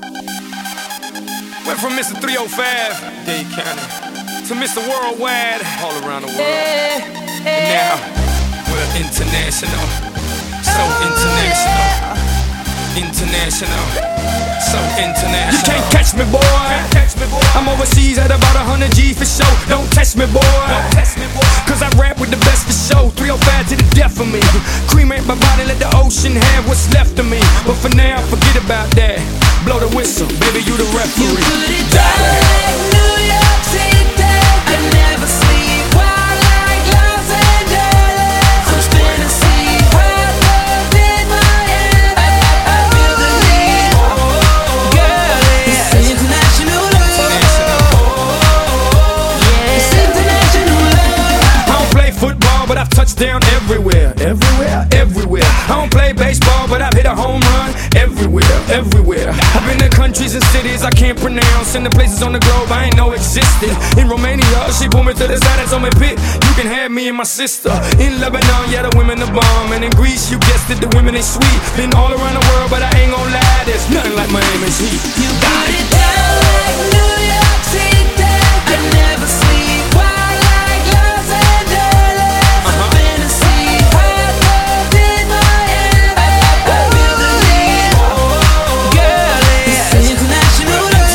Went from Mr. 305, Dade County, to Mr. Worldwide, all around the world. And now, we're international, so international. International, so international. You can't catch me, boy. I'm overseas at about 100 G for show. Don't test me, boy. Cause I rap with the best for show. 305 to the death of me. Cremate my body, let the ocean have what's left of me. But for now, forget about that. Blow the whistle, baby, you the referee. You put it down like New York City. I never sleep while like Los Angeles. I'm spinning sea, hot love in my hand. I feel the heat, girl. It's international love. Yeah, it's international love. I don't play football, but I've touched down everywhere. Everywhere. I don't play baseball, but I've hit a home run everywhere. I've been to countries and cities I can't pronounce, and the places on the globe I ain't know existed. In Romania, she pulled me to the side and told me, "Pit, you can have me and my sister." In Lebanon, yeah, the women are bomb, and in Greece, you guessed it, the women ain't sweet. Been all around the world, but I ain't gon' lie, there's nothing like Miami's heat. You put it down like New York City. I never sleep while like Los Angeles. I'm spinning sea, hot love in my hand. I feel the heat, girl. It's international love.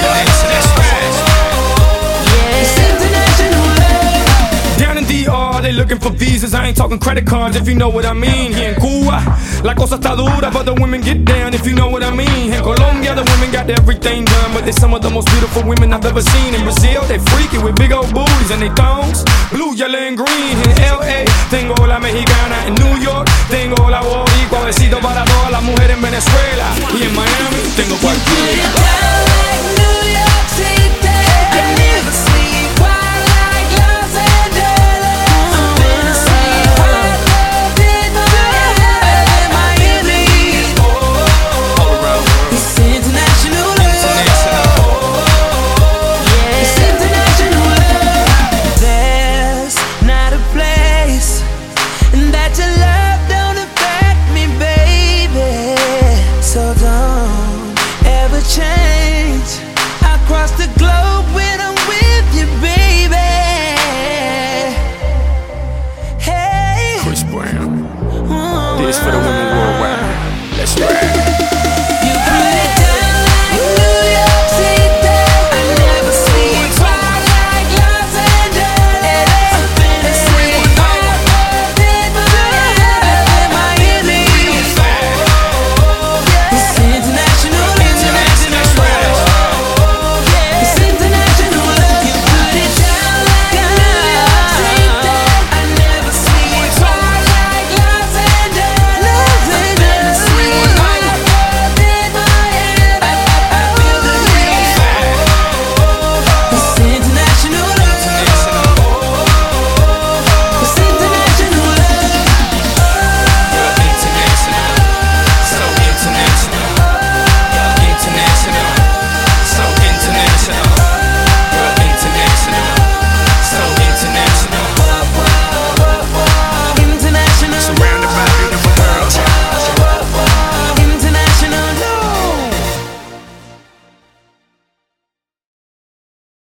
Yeah, it's international love. Down in DR, they looking for visas. I ain't talking credit cards, if you know what I mean. Here in Cuba, la cosa está dura, but the women get down, if you know what I mean. In Colombia, the women got everything done, but they're some of the most beautiful women I've ever seen. In Brazil, they freaky with big old booties and they thongs, blue, yellow, and green. In LA, tengo la mexicana. In New York, tengo la boricua. Besito para todas las mujeres en Venezuela. Y en Miami, tengo Put it cualquiera. down like New York City. I never sleep while like Los Angeles. I'm spinning sea, hot love in my head. All around the world. It's international love. Yeah, it's international love. There's not a place that your love don't affect me, baby. So don't ever change. I cross the globe when I'm with you, baby. Hey, Chris Brown, this for the